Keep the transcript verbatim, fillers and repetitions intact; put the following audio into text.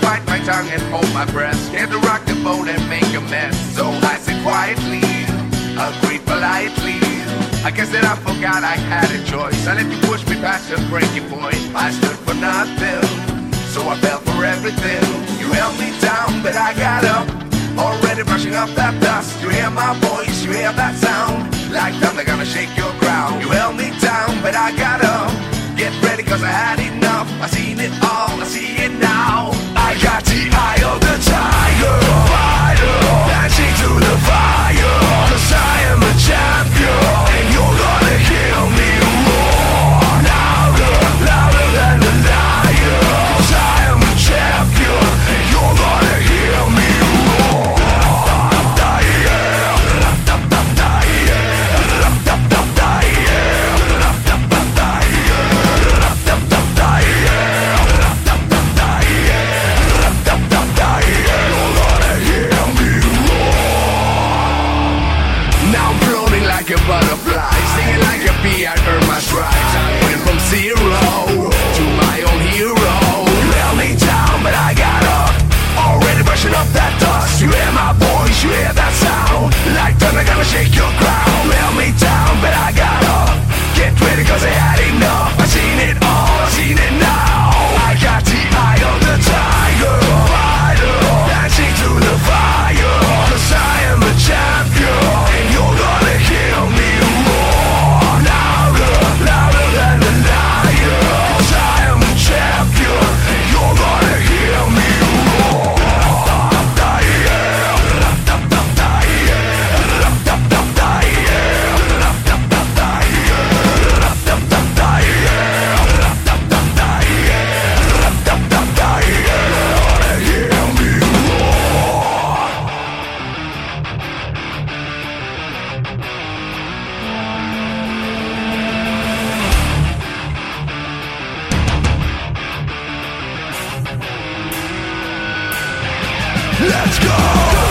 bite my tongue and hold my breath. Scared to rock the boat and make a mess. So I said quietly, agreed politely. I guess that I forgot I had a choice. I let you push me past the breaking point. I stood for nothing, so I fell for everything. You held me down, but I got up, already brushing up that dust. You hear my voice, you hear that sound, like thunder gonna shake your ground. You held me down, but I got up. Get ready, cause I had enough. I seen it all, I see it now. I got the eye of the tiger, fighter, dancing through the fire. Cause I am a champion, and you're gonna hear me roar. Louder, louder than the lion. Cause I am a champion, and you're gonna hear me roar. Like a butterfly, singing like a bee, I earned my stripes. I went from zero to my own hero. You held me down, but I got up, already brushing up that dust. You hear my voice, you hear that sound, like thunder gonna shake your ground. You held me down, but I got up. Get ready, cause I had enough. I seen it all, I seen it now. I got the eye of the tiger, fighter, dancing through the fire. Cause I am a champion, and you're gonna hear me roar. Louder, louder than the lion. Cause I am a champion, and you're gonna hear me roar. Let's go!